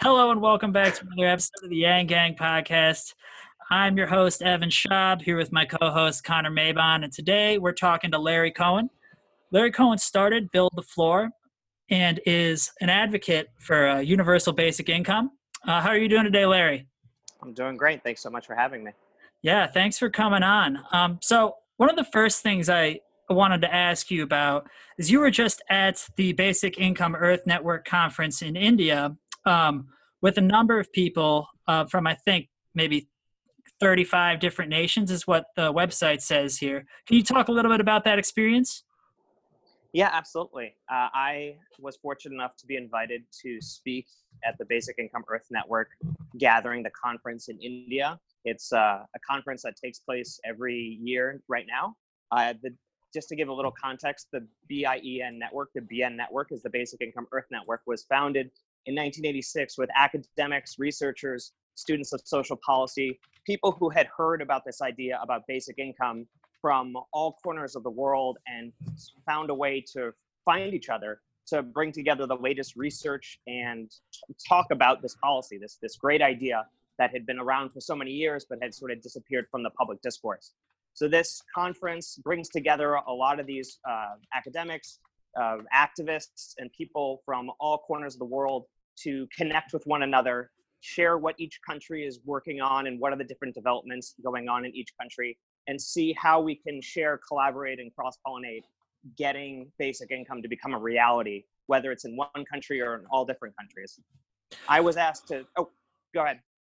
Hello and welcome back to another episode of the Yang Gang podcast. I'm your host, Evan Schaub, here with my co-host, Connor Mabon, and today we're talking to Larry Cohen. Larry Cohen started Build the Floor and is an advocate for universal basic income. How are you doing today, Larry? I'm doing great. Thanks so much for having me. Yeah, thanks for coming on. So one of the first things I wanted to ask you about is you were just at the Basic Income Earth Network conference in India with a number of people from, I think, maybe 35 different nations is what the website says here. Can you talk a little bit about that experience? Yeah, absolutely. I was fortunate enough to be invited to speak at the Basic Income Earth Network gathering, the conference in India. It's a conference that takes place every year right now. Just to give a little context, the BIEN network, the BN network is the Basic Income Earth Network, was founded in 1986 with academics, researchers, students of social policy, people who had heard about this idea about basic income from all corners of the world and found a way to find each other to bring together the latest research and talk about this policy, this great idea that had been around for so many years but had sort of disappeared from the public discourse. So this conference brings together a lot of these academics, activists, and people from all corners of the world to connect with one another, share what each country is working on and what are the different developments going on in each country, and see how we can share, collaborate, and cross-pollinate getting basic income to become a reality, whether it's in one country or in all different countries. I was asked to, go ahead.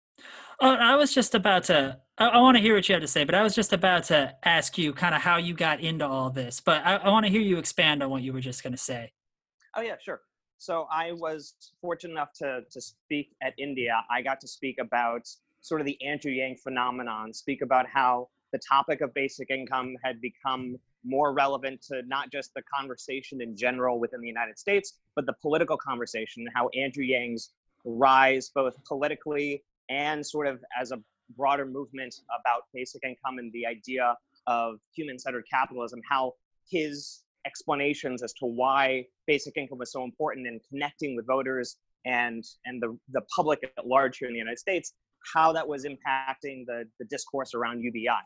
I was just about to, I want to hear what you had to say, but I was just about to ask you kind of how you got into all this, but I want to hear you expand on what you were just going to say. Oh, yeah, sure. So I was fortunate enough to speak at India. I got to speak about sort of the Andrew Yang phenomenon, speak about how the topic of basic income had become more relevant to not just the conversation in general within the United States, but the political conversation, how Andrew Yang's rise both politically and sort of as a broader movement about basic income and the idea of human-centered capitalism, how his explanations as to why basic income was so important in connecting with voters and the public at large here in the United States, how that was impacting the discourse around UBI.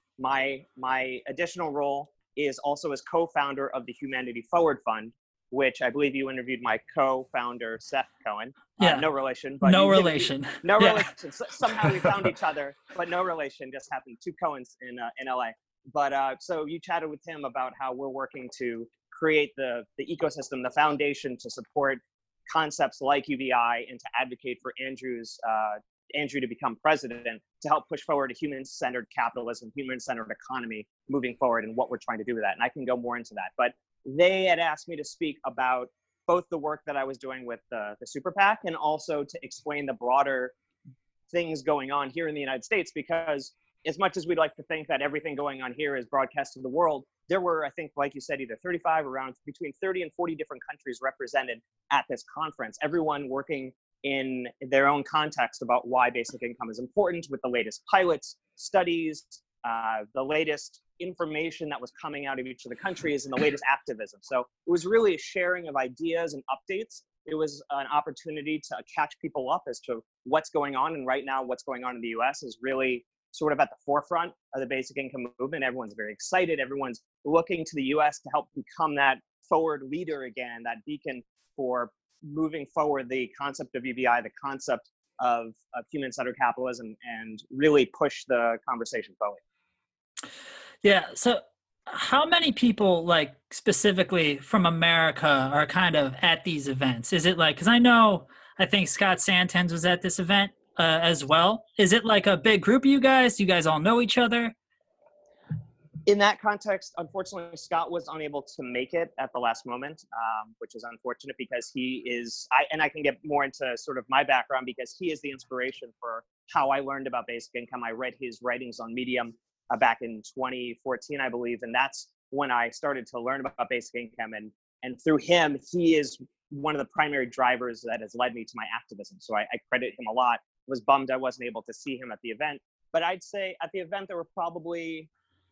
My additional role is also as co-founder of the Humanity Forward Fund, which I believe you interviewed my co-founder, Seth Cohen. Yeah. No relation. But no relation. No Yeah. relation. Somehow we found each other, but no relation. Just happened. Two Cohens in LA. But so you chatted with him about how we're working to create the ecosystem, the foundation to support concepts like UBI and to advocate for Andrew to become president, to help push forward a human-centered capitalism, human-centered economy moving forward and what we're trying to do with that. And I can go more into that. But they had asked me to speak about both the work that I was doing with the Super PAC and also to explain the broader things going on here in the United States, because as much as we'd like to think that everything going on here is broadcast to the world, there were, I think, like you said, either 35, around between 30 and 40 different countries represented at this conference, everyone working in their own context about why basic income is important, with the latest pilots, studies, the latest information that was coming out of each of the countries, and the latest activism. So it was really a sharing of ideas and updates. It was an opportunity to catch people up as to what's going on. And right now, what's going on in the US is really sort of at the forefront of the basic income movement. Everyone's very excited. Everyone's looking to the US to help become that forward leader again, that beacon for moving forward the concept of UBI, the concept of human-centered capitalism, and really push the conversation forward. Yeah. So how many people, like specifically from America, are kind of at these events? Is it like, because I think Scott Santens was at this event as well. Is it like a big group of you guys? Do you guys all know each other? In that context, unfortunately, Scott was unable to make it at the last moment, which is unfortunate because he is, I can get more into sort of my background because he is the inspiration for how I learned about basic income. I read his writings on Medium back in 2014, I believe, and that's when I started to learn about basic income. And through him, he is one of the primary drivers that has led me to my activism. So I credit him a lot. Was bummed I wasn't able to see him at the event. But I'd say at the event, there were probably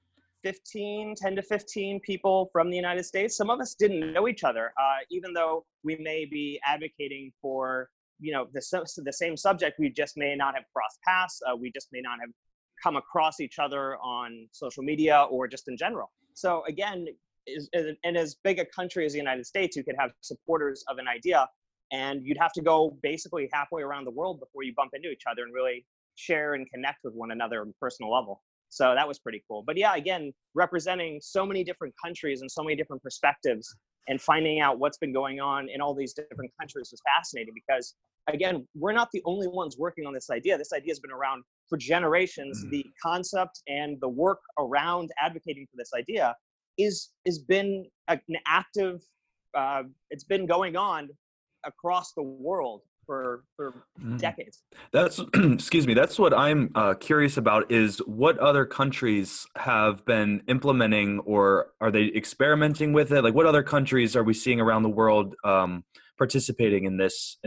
10 to 15 people from the United States. Some of us didn't know each other, even though we may be advocating for the same subject. We just may not have crossed paths. We just may not have come across each other on social media or just in general. So again, in as big a country as the United States, you could have supporters of an idea, and you'd have to go basically halfway around the world before you bump into each other and really share and connect with one another on a personal level. So that was pretty cool. But yeah, again, representing so many different countries and so many different perspectives and finding out what's been going on in all these different countries was fascinating because, again, we're not the only ones working on this idea. This idea has been around for generations. The concept and the work around advocating for this idea is been an active, it's been going on across the world for decades. That's, excuse me, that's what I'm curious about is what other countries have been implementing or are they experimenting with it? Like what other countries are we seeing around the world participating in this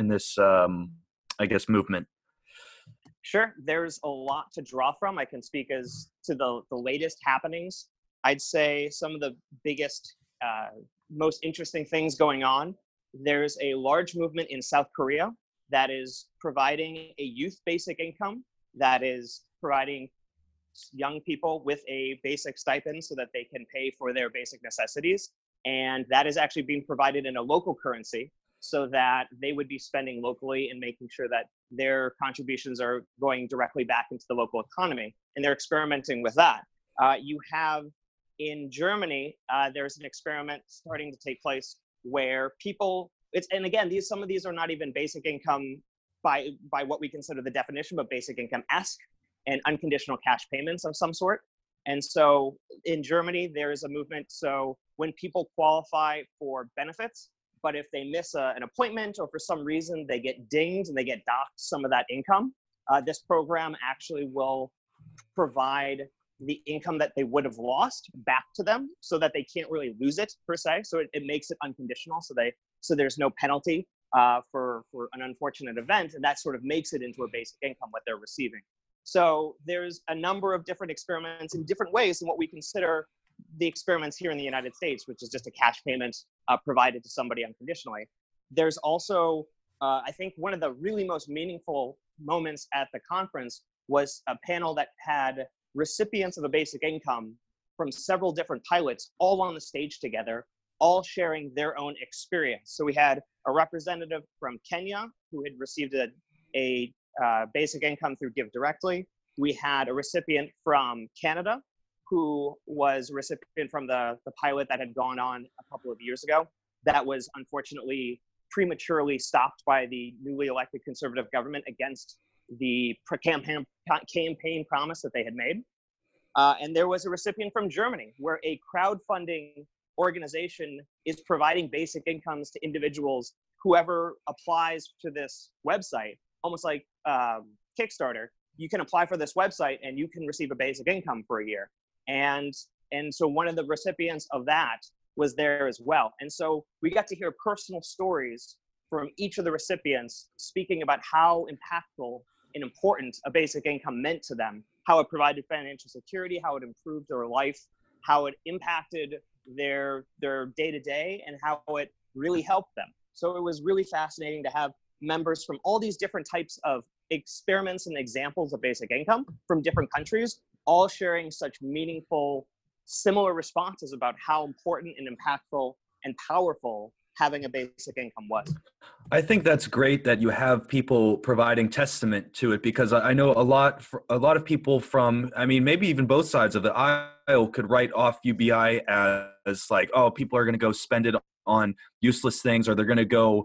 I guess, movement? Sure. There's a lot to draw from. I can speak as to the latest happenings. I'd say some of the biggest, most interesting things going on. There's a large movement in South Korea that is providing a youth basic income, that is providing young people with a basic stipend so that they can pay for their basic necessities. And that is actually being provided in a local currency so that they would be spending locally and making sure that their contributions are going directly back into the local economy. And they're experimenting with that. You have in Germany, there's an experiment starting to take place where people, and again, some of these are not even basic income by what we consider the definition, but basic income-esque and unconditional cash payments of some sort. And so in Germany, there is a movement. So when people qualify for benefits, but if they miss an appointment or for some reason they get dinged and they get docked some of that income, this program actually will provide the income that they would have lost back to them so that they can't really lose it per se. So it makes it unconditional. So there's no penalty for an unfortunate event. And that sort of makes it into a basic income, what they're receiving. So there's a number of different experiments in different ways than what we consider the experiments here in the United States, which is just a cash payment provided to somebody unconditionally. There's also, I think one of the really most meaningful moments at the conference was a panel that had recipients of a basic income from several different pilots all on the stage together, all sharing their own experience. So we had a representative from Kenya who had received a basic income through Give Directly. We had a recipient from Canada who was a recipient from the pilot that had gone on a couple of years ago that was unfortunately prematurely stopped by the newly elected conservative government against the campaign promise that they had made. And there was a recipient from Germany where a crowdfunding organization is providing basic incomes to individuals. Whoever applies to this website, almost like Kickstarter, you can apply for this website and you can receive a basic income for a year. And so one of the recipients of that was there as well. And so we got to hear personal stories from each of the recipients speaking about how impactful and important a basic income meant to them, how it provided financial security, how it improved their life, how it impacted their day-to-day, and how it really helped them. So it was really fascinating to have members from all these different types of experiments and examples of basic income from different countries, all sharing such meaningful, similar responses about how important and impactful and powerful having a basic income was. I think that's great that you have people providing testament to it, because I know a lot of people from, I mean, maybe even both sides of the aisle could write off UBI as like, oh, people are going to go spend it on useless things, or they're going to go,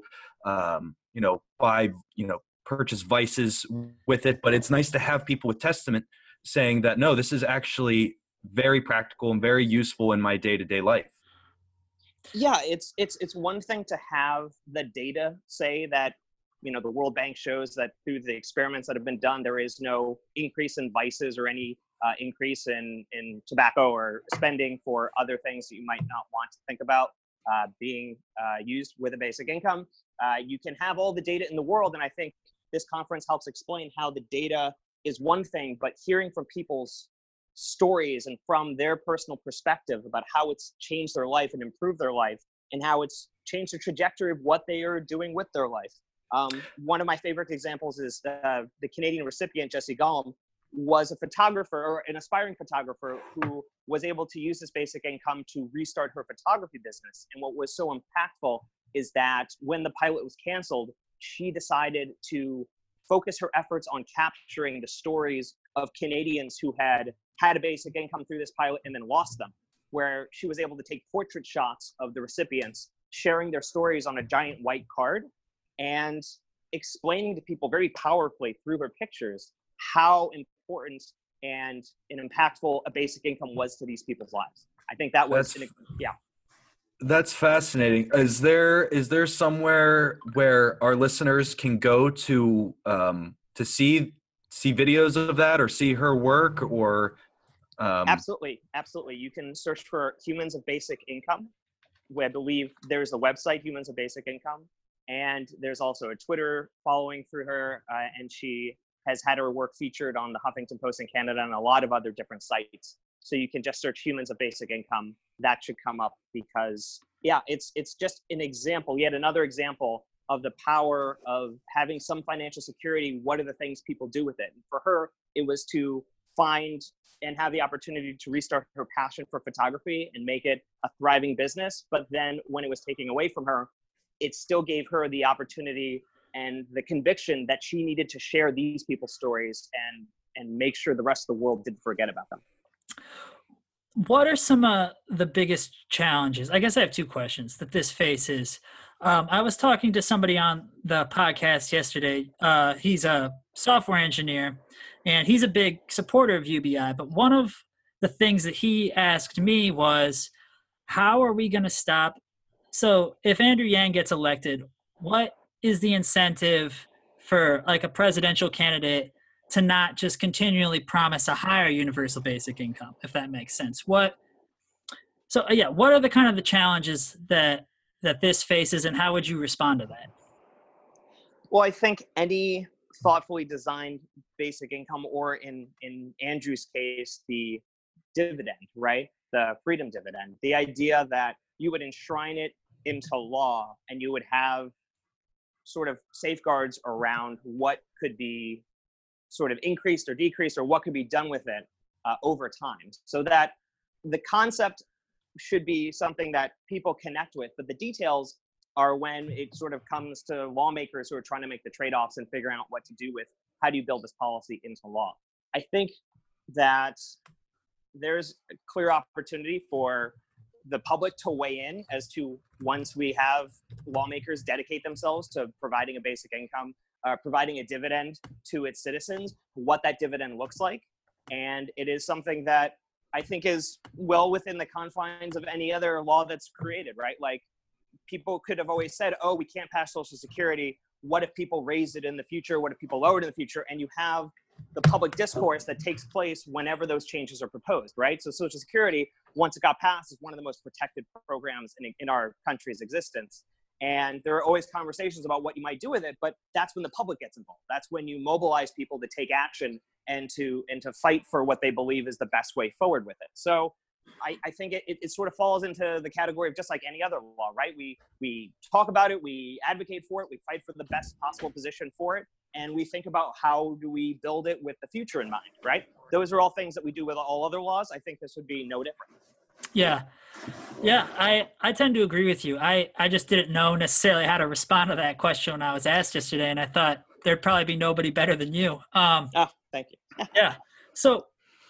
buy, purchase vices with it. But it's nice to have people with testament saying that, no, this is actually very practical and very useful in my day-to-day life. Yeah, it's one thing to have the data say that, the World Bank shows that through the experiments that have been done, there is no increase in vices or any increase in tobacco or spending for other things that you might not want to think about being used with a basic income. You can have all the data in the world, and I think this conference helps explain how the data is one thing, but hearing from people's stories and from their personal perspective about how it's changed their life and improved their life, and how it's changed the trajectory of what they are doing with their life, One of my favorite examples is the Canadian recipient, Jesse Gollum, was a photographer or an aspiring photographer who was able to use this basic income to restart her photography business. And what was so impactful is that when the pilot was canceled, she decided to focus her efforts on capturing the stories of Canadians who had a basic income through this pilot and then lost them, where she was able to take portrait shots of the recipients, sharing their stories on a giant white card and explaining to people very powerfully through her pictures how important and impactful a basic income was to these people's lives. I think that was, That's fascinating. Is there somewhere where our listeners can go to see videos of that or see her work or? Absolutely. You can search for Humans of Basic Income, where I believe there's a website, Humans of Basic Income, and there's also a Twitter following through her, and she has had her work featured on the Huffington Post in Canada and a lot of other different sites. So you can just search Humans of Basic Income. That should come up because, it's just an example, yet another example of the power of having some financial security. What are the things people do with it? And for her, it was to find and have the opportunity to restart her passion for photography and make it a thriving business. But then when it was taken away from her, it still gave her the opportunity and the conviction that she needed to share these people's stories and make sure the rest of the world didn't forget about them. What are some of the biggest challenges? I guess I have two questions that this faces. I was talking to somebody on the podcast yesterday. He's a software engineer, and he's a big supporter of UBI. But one of the things that he asked me was, how are we going to stop? So if Andrew Yang gets elected, what is the incentive for like a presidential candidate to not just continually promise a higher universal basic income, if that makes sense? What are the kind of the challenges that this faces, and how would you respond to that? Well, I think any thoughtfully designed basic income, or in Andrew's case, the dividend, right? The freedom dividend, the idea that you would enshrine it into law and you would have sort of safeguards around what could be sort of increased or decreased or what could be done with it over time, so that the concept should be something that people connect with, but the details are when it sort of comes to lawmakers who are trying to make the trade-offs and figuring out what to do with how do you build this policy into law. I think that there's a clear opportunity for the public to weigh in as to, once we have lawmakers dedicate themselves to providing a basic income, providing a dividend to its citizens, what that dividend looks like. And it is something that I think is well within the confines of any other law that's created, right? Like, people could have always said, oh, we can't pass Social Security. What if people raise it in the future? What if people lower it in the future? And you have the public discourse that takes place whenever those changes are proposed, right? So Social Security, once it got passed, is one of the most protected programs in our country's existence. And there are always conversations about what you might do with it, but that's when the public gets involved. That's when you mobilize people to take action and to fight for what they believe is the best way forward with it. So I think it sort of falls into the category of just like any other law, right? We talk about it, we advocate for it, we fight for the best possible position for it, and we think about how do we build it with the future in mind, right? Those are all things that we do with all other laws. I think this would be no different. Yeah, I tend to agree with you. I just didn't know necessarily how to respond to that question when I was asked yesterday, and I thought there'd probably be nobody better than you. Thank you. Yeah. So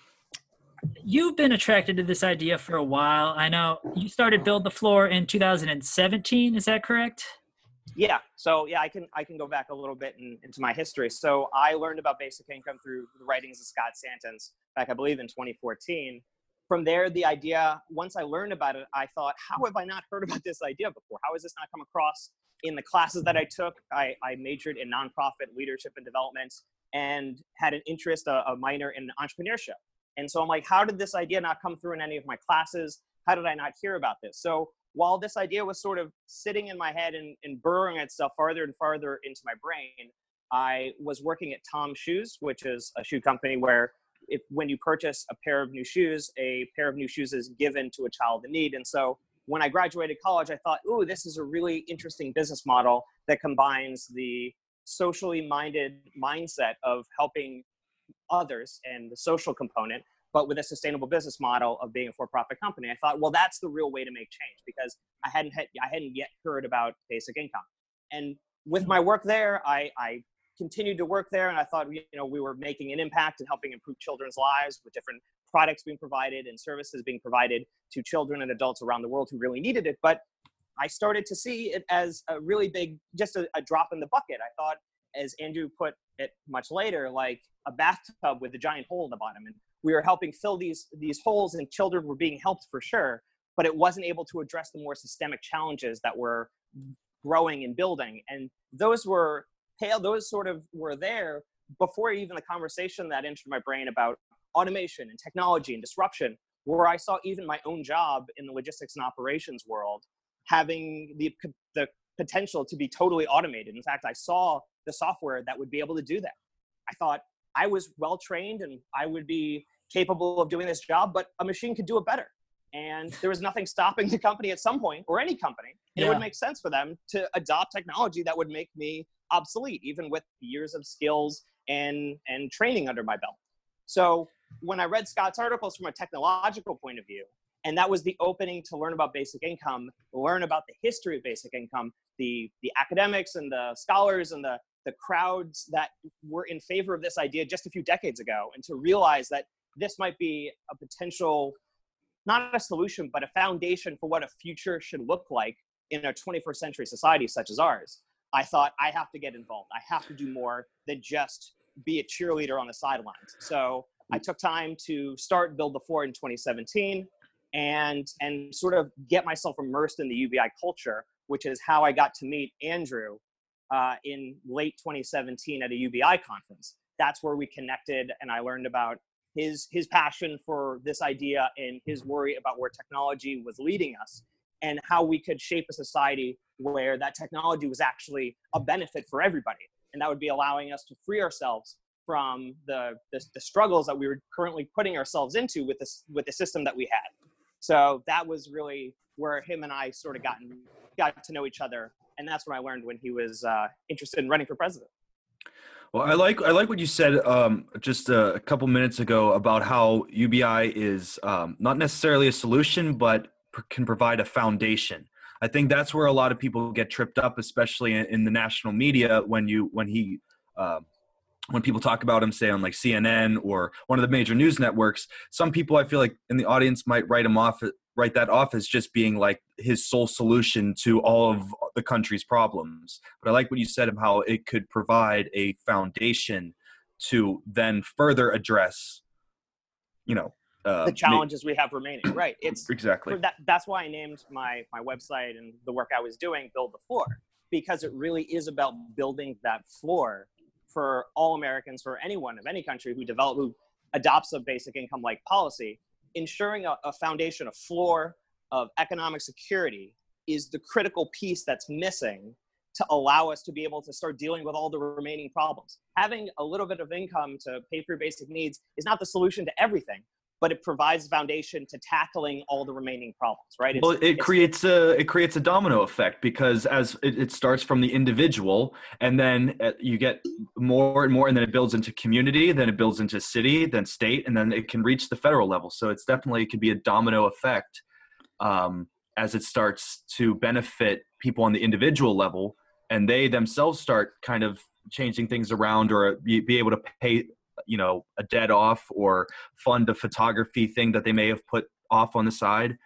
you've been attracted to this idea for a while. I know you started Build the Floor in 2017. Is that correct? Yeah. So I can go back a little bit into my history. So I learned about basic income through the writings of Scott Santens back, I believe, in 2014. From there, the idea, once I learned about it, I thought, how have I not heard about this idea before? How has this not come across in the classes that I took? I majored in nonprofit leadership and development and had an interest, a minor in entrepreneurship. And so I'm like, how did this idea not come through in any of my classes? How did I not hear about this? So while this idea was sort of sitting in my head and burrowing itself farther and farther into my brain, I was working at Tom's Shoes, which is a shoe company where when you purchase a pair of new shoes, a pair of new shoes is given to a child in need. And so when I graduated college, I thought, ooh, this is a really interesting business model that combines the socially minded mindset of helping others and the social component, but with a sustainable business model of being a for-profit company. I thought, well, that's the real way to make change, because I hadn't yet heard about basic income. And with my work there, I continued to work there, and I thought, we were making an impact and helping improve children's lives with different products being provided and services being provided to children and adults around the world who really needed it. But I started to see it as a really big, just a drop in the bucket. I thought, as Andrew put it much later, like a bathtub with a giant hole in the bottom. And we were helping fill these holes, and children were being helped for sure, but it wasn't able to address the more systemic challenges that were growing and building. And those sort of were there before even the conversation that entered my brain about automation and technology and disruption, where I saw even my own job in the logistics and operations world having the potential to be totally automated. In fact, I saw the software that would be able to do that. I thought I was well trained and I would be capable of doing this job, but a machine could do it better. And there was nothing stopping the company at some point, or any company. It would make sense for them to adopt technology that would make me obsolete, even with years of skills and training under my belt. So when I read Scott's articles from a technological point of view, and that was the opening to learn about basic income, learn about the history of basic income, the academics and the scholars and the crowds that were in favor of this idea just a few decades ago, and to realize that this might be a potential, not a solution, but a foundation for what a future should look like in a 21st century society such as ours, I thought, I have to get involved. I have to do more than just be a cheerleader on the sidelines. So I took time to start Build the Floor in 2017 and sort of get myself immersed in the UBI culture, which is how I got to meet Andrew in late 2017 at a UBI conference. That's where we connected, and I learned about his passion for this idea and his worry about where technology was leading us, and how we could shape a society where that technology was actually a benefit for everybody. And that would be allowing us to free ourselves from the struggles that we were currently putting ourselves into with the system that we had. So that was really where him and I sort of got to know each other. And that's when I learned when he was interested in running for president. Well, I like what you said just a couple minutes ago about how UBI is not necessarily a solution, but can provide a foundation. I think that's where a lot of people get tripped up, especially in the national media when people talk about him, say on like CNN or one of the major news networks. Some people, I feel like in the audience, might write that off as just being like his sole solution to all of the country's problems. But I like what you said of how it could provide a foundation to then further address, the challenges we have remaining. Right. It's exactly that's why I named my website and the work I was doing Build the Floor, because it really is about building that floor for all Americans, for anyone of any country who adopts a basic income like policy. Ensuring a foundation, a floor of economic security is the critical piece that's missing to allow us to be able to start dealing with all the remaining problems. Having a little bit of income to pay for your basic needs is not the solution to everything, but it provides a foundation to tackling all the remaining problems, right? Well, it creates a domino effect, because as it starts from the individual, and then you get more and more, and then it builds into community, then it builds into city, then state, and then it can reach the federal level. So it could be a domino effect as it starts to benefit people on the individual level, and they themselves start kind of changing things around, or be able to pay a debt off, or fund a photography thing that they may have put off on the side.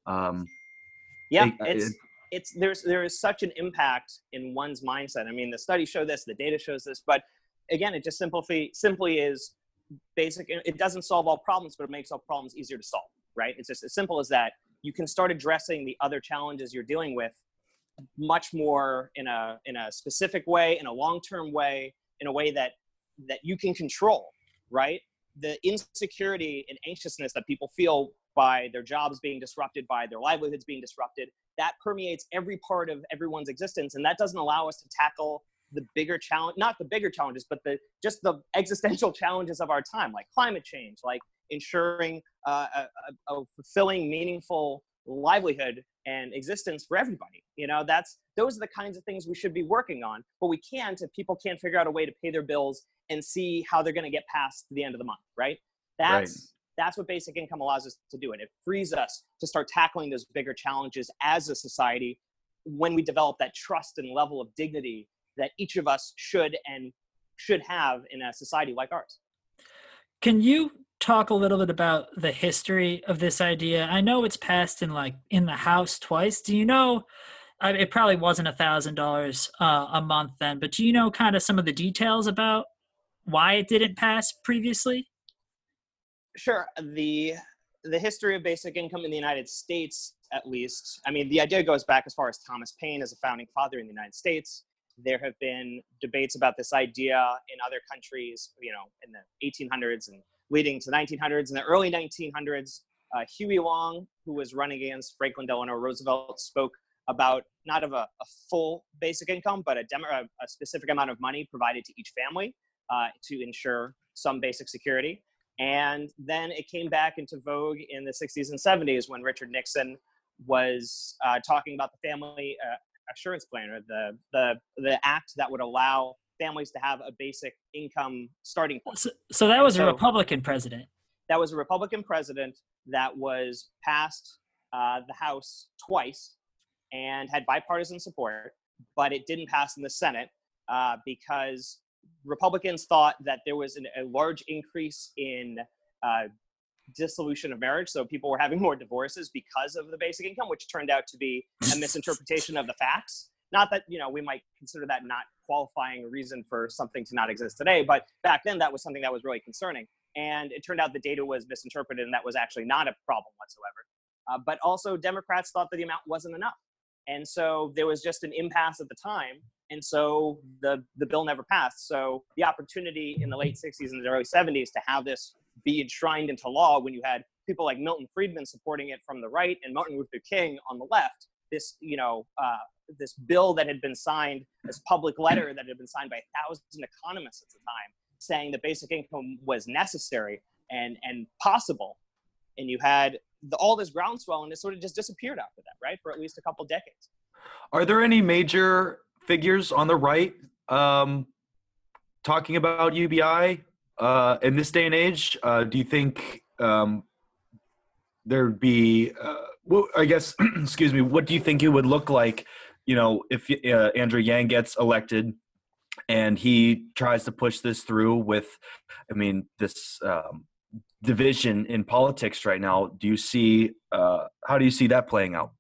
There is such an impact in one's mindset. I mean, the studies show this, the data shows this, but again, it just simply is basic. It doesn't solve all problems, but it makes all problems easier to solve, right? It's just as simple as that. You can start addressing the other challenges you're dealing with much more in a specific way, in a long-term way, in a way that you can control, right? The insecurity and anxiousness that people feel by their jobs being disrupted, by their livelihoods being disrupted, that permeates every part of everyone's existence. And that doesn't allow us to tackle the bigger challenge, not the bigger challenges, but just the existential challenges of our time, like climate change, like ensuring a fulfilling, meaningful livelihood and existence for everybody. Those are the kinds of things we should be working on, but we can't if people can't figure out a way to pay their bills and see how they're going to get past the end of the month, right? That's what basic income allows us to do. And it frees us to start tackling those bigger challenges as a society when we develop that trust and level of dignity that each of us should have in a society like ours. Can you talk a little bit about the history of this idea? I know it's passed in the House twice. Do you know, it probably wasn't $1,000 a month then, but do you know kind of some of the details about why it didn't pass previously? Sure. The history of basic income in the United States, at least, I mean, the idea goes back as far as Thomas Paine as a founding father in the United States. There have been debates about this idea in other countries, in the 1800s and leading to the 1900s. In the early 1900s, Huey Long, who was running against Franklin Delano Roosevelt, spoke about not of a full basic income, but a specific amount of money provided to each family to ensure some basic security. And then it came back into vogue in the 60s and 70s when Richard Nixon was talking about the Family Assurance Plan, or the act that would allow families to have a basic income starting point. So that was a Republican president. That was a Republican president that was passed the House twice and had bipartisan support, but it didn't pass in the Senate because Republicans thought that there was a large increase in dissolution of marriage. So people were having more divorces because of the basic income, which turned out to be a misinterpretation of the facts. Not that, we might consider that not qualifying a reason for something to not exist today, but back then that was something that was really concerning. And it turned out the data was misinterpreted, and that was actually not a problem whatsoever. But also Democrats thought that the amount wasn't enough. And so there was just an impasse at the time. And so the bill never passed. So the opportunity in the late 60s and the early 70s to have this be enshrined into law, when you had people like Milton Friedman supporting it from the right and Martin Luther King on the left, this bill that had been signed, this public letter that had been signed by 1,000 economists at the time, saying that basic income was necessary and possible. And you had all this groundswell, and it sort of just disappeared after that, right? For at least a couple decades. Are there any major figures on the right talking about UBI in this day and age? Do you think there'd be, I guess, excuse me, what do you think it would look like, if Andrew Yang gets elected and he tries to push this through with, this division in politics right now? Do you see, how do you see that playing out?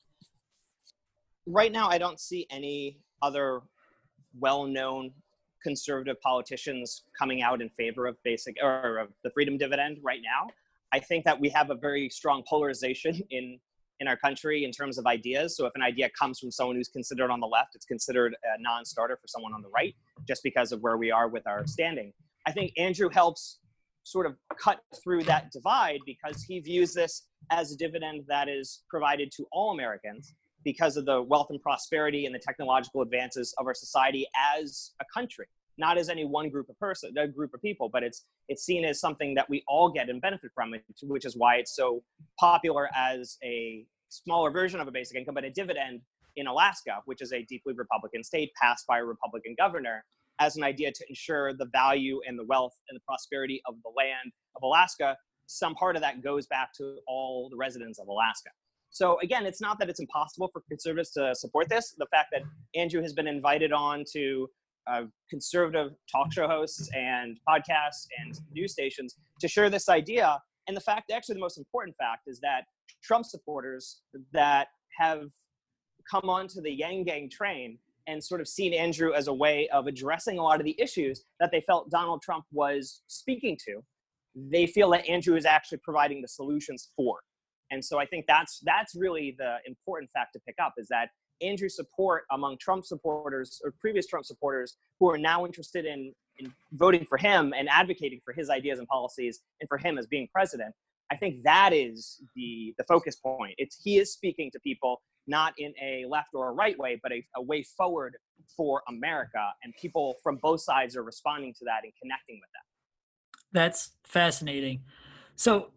Right now, I don't see any other well-known conservative politicians coming out in favor of of the freedom dividend right now. I think that we have a very strong polarization in our country in terms of ideas. So if an idea comes from someone who's considered on the left, it's considered a non-starter for someone on the right, just because of where we are with our standing. I think Andrew helps sort of cut through that divide because he views this as a dividend that is provided to all Americans because of the wealth and prosperity and the technological advances of our society as a country, not as any one group of people, but it's seen as something that we all get and benefit from, which is why it's so popular as a smaller version of a basic income, but a dividend in Alaska, which is a deeply Republican state passed by a Republican governor, as an idea to ensure the value and the wealth and the prosperity of the land of Alaska. Some part of that goes back to all the residents of Alaska. So again, it's not that it's impossible for conservatives to support this. The fact that Andrew has been invited on to conservative talk show hosts and podcasts and news stations to share this idea. And the fact, actually the most important fact, is that Trump supporters that have come onto the Yang Gang train and sort of seen Andrew as a way of addressing a lot of the issues that they felt Donald Trump was speaking to, they feel that Andrew is actually providing the solutions for. And so I think that's really the important fact to pick up, is that Andrew's support among Trump supporters or previous Trump supporters who are now interested in voting for him and advocating for his ideas and policies and for him as being president, I think that is the focus point. He is speaking to people not in a left or a right way, but a way forward for America. And people from both sides are responding to that and connecting with that. That's fascinating. So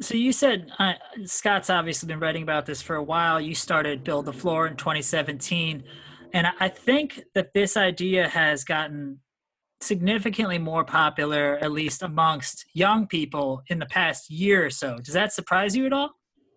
So you said Scott's obviously been writing about this for a while. You started Build the Floor in 2017. And I think that this idea has gotten significantly more popular, at least amongst young people, in the past year or so. Does that surprise you at all?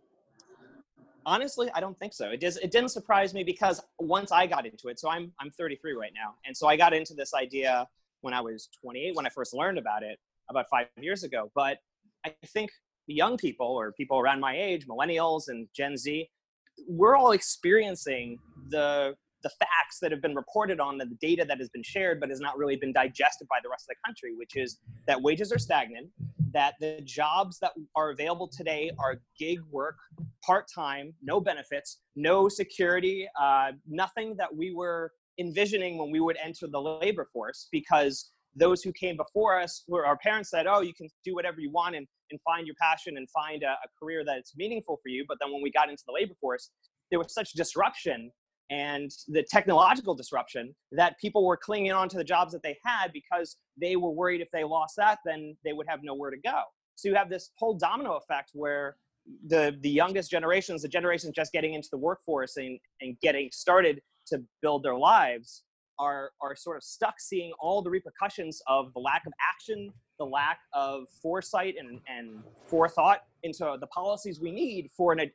Honestly, I don't think so. It didn't surprise me because once I got into it, so I'm 33 right now, and so I got into this idea when I was 28 when I first learned about it about 5 years ago. But I think the young people or people around my age, millennials and Gen Z, we're all experiencing the facts that have been reported on, the data that has been shared but has not really been digested by the rest of the country, which is that wages are stagnant, that the jobs that are available today are gig work, part-time, no benefits, no security, nothing that we were envisioning when we would enter the labor force, because those who came before us, where our parents said, oh, you can do whatever you want and find your passion and find a career that's meaningful for you. But then when we got into the labor force, there was such disruption and the technological disruption that people were clinging on to the jobs that they had because they were worried if they lost that, then they would have nowhere to go. So you have this whole domino effect where the youngest generations, the generations just getting into the workforce and getting started to build their lives, are sort of stuck seeing all the repercussions of the lack of action, the lack of foresight and forethought into the policies we need for in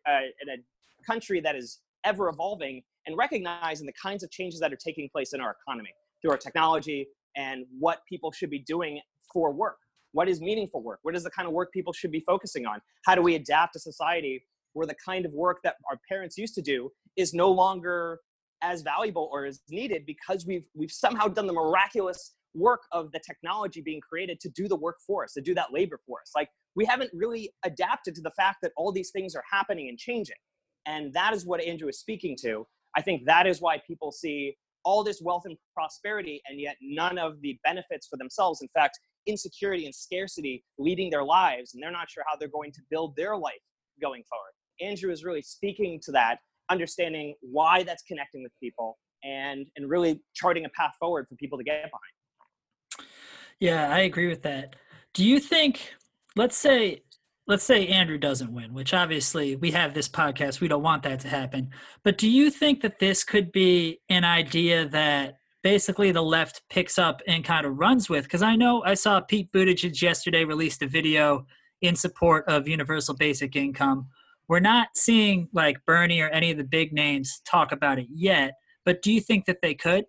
a country that is ever evolving, and recognizing the kinds of changes that are taking place in our economy through our technology and what people should be doing for work. What is meaningful work? What is the kind of work people should be focusing on? How do we adapt a society where the kind of work that our parents used to do is no longer as valuable or as needed because we've somehow done the miraculous work of the technology being created to do the work for us, to do that labor for us. Like, we haven't really adapted to the fact that all these things are happening and changing. And that is what Andrew is speaking to. I think that is why people see all this wealth and prosperity and yet none of the benefits for themselves. In fact, insecurity and scarcity leading their lives, and they're not sure how they're going to build their life going forward. Andrew is really speaking to that, understanding why that's connecting with people and really charting a path forward for people to get behind. Yeah, I agree with that. Do you think, let's say Andrew doesn't win, which obviously we have this podcast, we don't want that to happen. But do you think that this could be an idea that basically the left picks up and kind of runs with? Because I know I saw Pete Buttigieg yesterday released a video in support of universal basic income. We're not seeing like Bernie or any of the big names talk about it yet, but do you think that they could?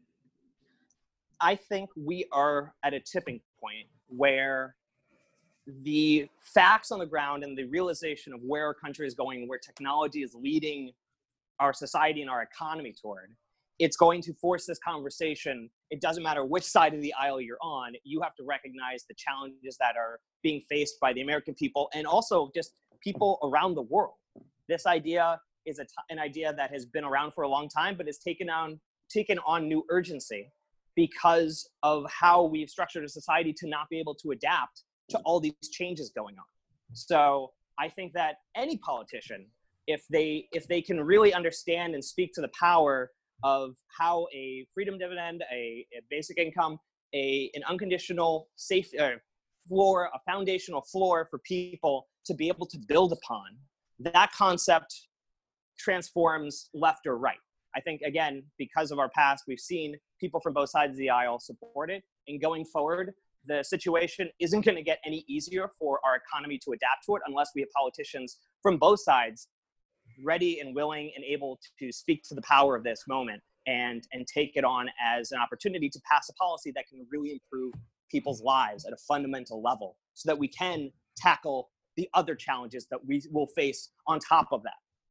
I think we are at a tipping point where the facts on the ground and the realization of where our country is going, where technology is leading our society and our economy toward, it's going to force this conversation. It doesn't matter which side of the aisle you're on, you have to recognize the challenges that are being faced by the American people and also just people around the world. This idea is an idea that has been around for a long time, but has taken on new urgency because of how we've structured a society to not be able to adapt to all these changes going on. So I think that any politician, if they can really understand and speak to the power of how a freedom dividend, a basic income, an unconditional safe floor, a foundational floor for people to be able to build upon, that concept transforms left or right. I think, again, because of our past, we've seen people from both sides of the aisle support it. And going forward, the situation isn't going to get any easier for our economy to adapt to it unless we have politicians from both sides ready and willing and able to speak to the power of this moment and take it on as an opportunity to pass a policy that can really improve people's lives at a fundamental level so that we can tackle the other challenges that we will face on top of that.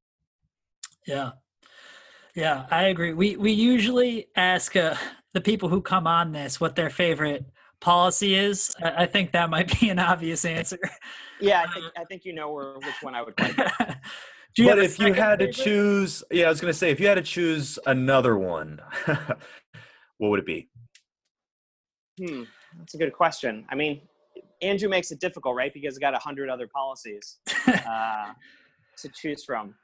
Yeah. Yeah, I agree. We usually ask the people who come on this what their favorite policy is. I think that might be an obvious answer. Yeah, I think you know which one I would like. But if you had to choose, I was going to say, if you had to choose another one, what would it be? That's a good question. I mean, Andrew makes it difficult, right? Because he's got 100 other policies to choose from.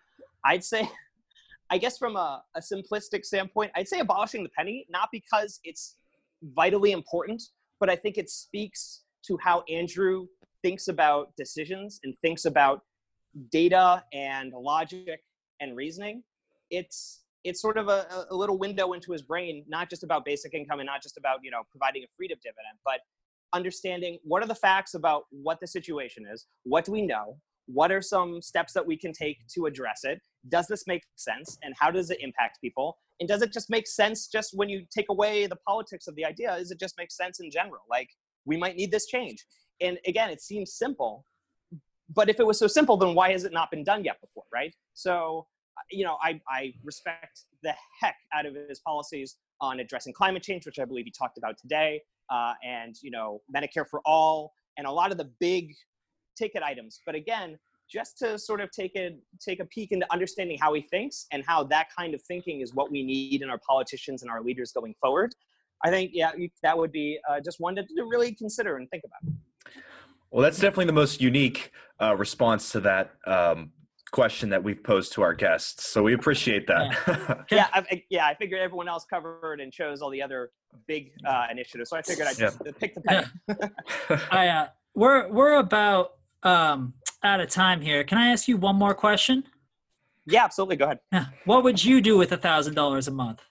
I guess from a simplistic standpoint, I'd say abolishing the penny, not because it's vitally important, but I think it speaks to how Andrew thinks about decisions and thinks about data and logic and reasoning, it's sort of a little window into his brain, not just about basic income and not just about, providing a freedom dividend, but understanding what are the facts about what the situation is, what do we know, what are some steps that we can take to address it, does this make sense, and how does it impact people, and does it just make sense just when you take away the politics of the idea, does it just make sense in general, like we might need this change. And again, it seems simple, but if it was so simple, then why has it not been done yet before, right? So I respect the heck out of his policies on addressing climate change, which I believe he talked about today, and Medicare for all, and a lot of the big ticket items. But again, just to sort of take a peek into understanding how he thinks and how that kind of thinking is what we need in our politicians and our leaders going forward, I think, that would be just one to really consider and think about. Well, that's definitely the most unique response to that question that we've posed to our guests. So we appreciate that. Yeah, I figured everyone else covered and chose all the other big initiatives. So I figured I'd just pick the penny. We're about out of time here. Can I ask you one more question? Yeah, absolutely. Go ahead. Yeah. What would you do with $1,000 a month?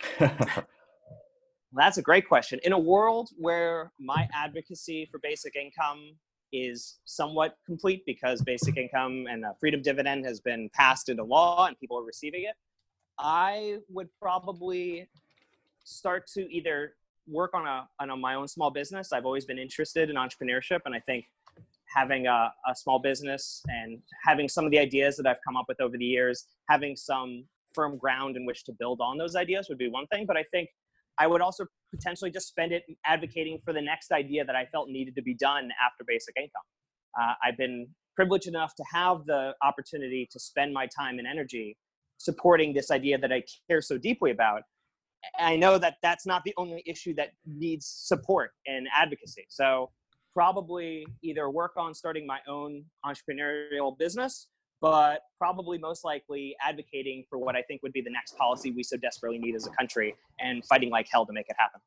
That's a great question. In a world where my advocacy for basic income is somewhat complete because basic income and a freedom dividend has been passed into law and people are receiving it, I would probably start to either work on my own small business. I've always been interested in entrepreneurship, and I think having a small business and having some of the ideas that I've come up with over the years, having some firm ground in which to build on those ideas would be one thing. But I think I would also potentially just spend it advocating for the next idea that I felt needed to be done after basic income. I've been privileged enough to have the opportunity to spend my time and energy supporting this idea that I care so deeply about. I know that that's not the only issue that needs support and advocacy. So probably either work on starting my own entrepreneurial business, but probably most likely advocating for what I think would be the next policy we so desperately need as a country and fighting like hell to make it happen.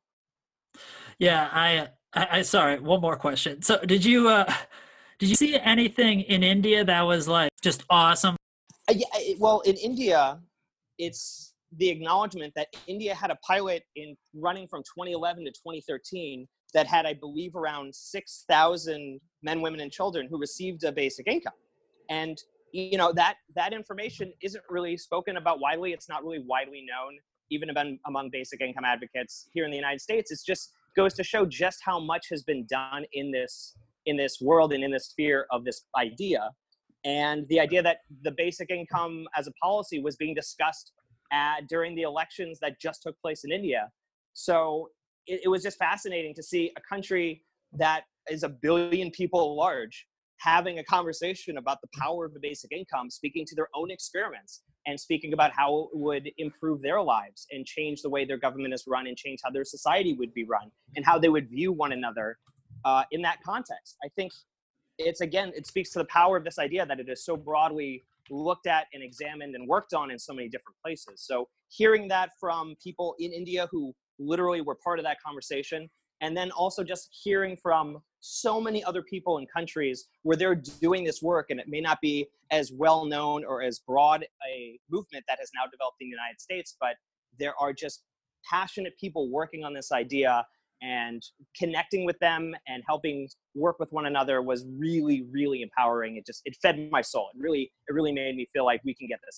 Yeah, I sorry, one more question. So did you see anything in India that was like just awesome? Well, in India, it's the acknowledgement that India had a pilot in running from 2011 to 2013 that had, I believe, around 6,000 men, women, and children who received a basic income. And that information isn't really spoken about widely. It's not really widely known, even among basic income advocates here in the United States. It just goes to show just how much has been done in this world and in the sphere of this idea. And the idea that the basic income as a policy was being discussed during the elections that just took place in India. So it was just fascinating to see a country that is 1 billion people large having a conversation about the power of the basic income, speaking to their own experiments and speaking about how it would improve their lives and change the way their government is run and change how their society would be run and how they would view one another in that context. I think it speaks to the power of this idea that it is so broadly looked at and examined and worked on in so many different places. So hearing that from people in India who literally were part of that conversation, and then also just hearing from so many other people in countries where they're doing this work, and it may not be as well known or as broad a movement that has now developed in the United States, but there are just passionate people working on this idea, and connecting with them and helping work with one another was really, really empowering. It fed my soul. It really made me feel like we can get this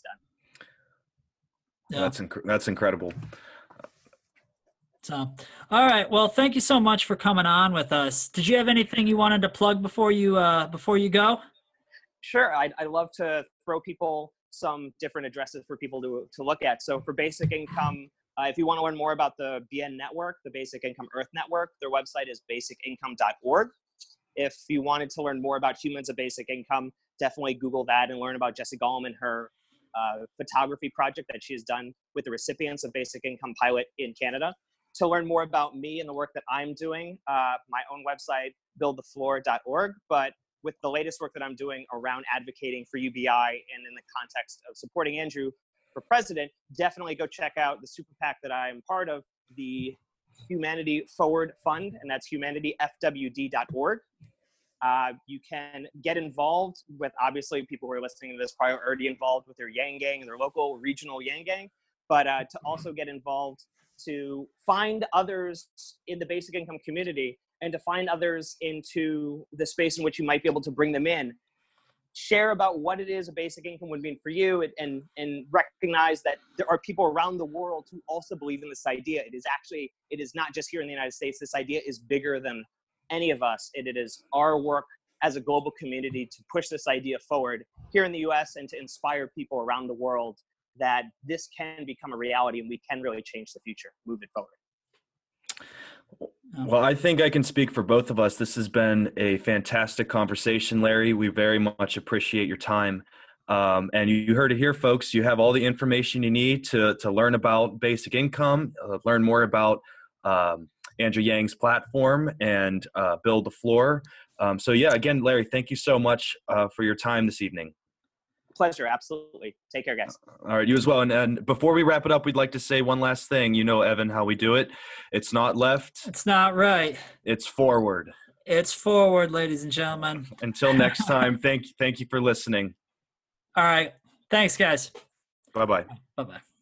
done. Yeah. That's incredible. So, all right. Well, thank you so much for coming on with us. Did you have anything you wanted to plug before you go? Sure. I'd love to throw people some different addresses for people to look at. So for basic income, if you want to learn more about the BN network, the Basic Income Earth Network, their website is basicincome.org. If you wanted to learn more about Humans of Basic Income, definitely Google that and learn about Jessie Gollum and her photography project that she has done with the recipients of Basic Income Pilot in Canada. To learn more about me and the work that I'm doing, my own website, buildthefloor.org. But with the latest work that I'm doing around advocating for UBI and in the context of supporting Andrew for president, definitely go check out the super PAC that I'm part of, the Humanity Forward Fund, and that's humanity.fwd.org. You can get involved with, obviously, people who are listening to this probably are already involved with their Yang Gang and their local regional Yang Gang, but to also get involved to find others in the basic income community and to find others into the space in which you might be able to bring them in. Share about what it is a basic income would mean for you, and recognize that there are people around the world who also believe in this idea. It is not just here in the United States. This idea is bigger than any of us. It is our work as a global community to push this idea forward here in the US and to inspire people around the world that this can become a reality and we can really change the future, move it forward. Well, I think I can speak for both of us. This has been a fantastic conversation, Larry. We very much appreciate your time. And you heard it here, folks. You have all the information you need to learn about basic income, learn more about Andrew Yang's platform, and build the floor. So yeah, again, Larry, thank you so much for your time this evening. Pleasure. Absolutely. Take care, guys. All right. You as well. And before we wrap it up, we'd like to say one last thing. You know, Evan, how we do it. It's not left. It's not right. It's forward. It's forward, ladies and gentlemen. Until next time, thank you for listening. All right. Thanks, guys. Bye-bye. Bye-bye.